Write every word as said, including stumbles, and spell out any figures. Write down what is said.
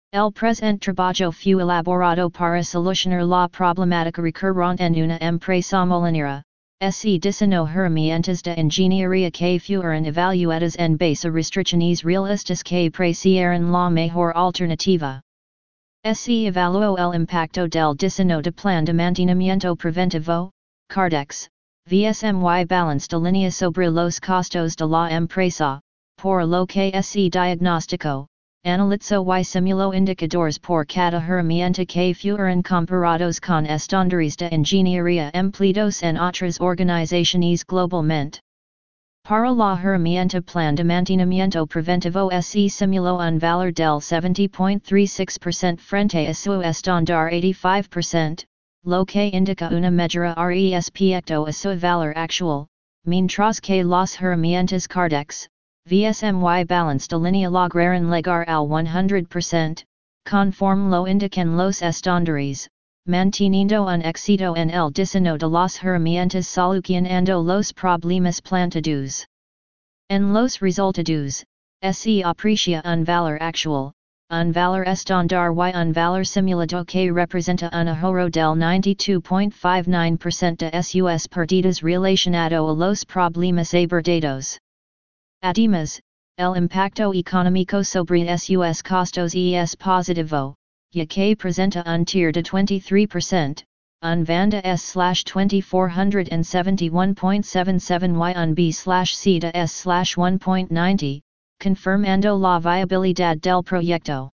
El presente trabajo fue elaborado para solucionar la problemática recurrente en una empresa molinera, se diseñó herramientas de ingeniería que fueron evaluadas en base a restricciones realistas que preciaron la mejor alternativa. Se evaluó el impacto del diseño de plan de mantenimiento preventivo, CARDEX, VSMY balance de línea sobre los costos de la empresa, por lo que se diagnosticó, analizó y simuló indicadores por cada herramienta que fueron comparados con estándares de ingeniería empleados en otras organizaciones globalmente. Para la herramienta plan de mantenimiento preventivo se simuló un valor del setenta punto treinta y seis por ciento frente a su estándar ochenta y cinco por ciento, lo que indica una mejora respecto a su valor actual, mientras que las herramientas CARDEX, VSMY balance de línea lograron llegar al cien por ciento, conforme lo indican los estándares, manteniendo un éxito en el diseño de las herramientas solucionando los problemas planteados. En los resultados, se aprecia un valor actual, un valor estándar y un valor simulado que representa un ahorro del noventa y dos punto cincuenta y nueve por ciento de sus pérdidas relacionado a los problemas abordados. Además, el impacto económico sobre sus costos es positivo, ya que presenta un tier de veintitrés por ciento, un vanda S veinticuatro setenta y uno punto setenta y siete y un B C de S uno punto noventa, confirmando la viabilidad del proyecto.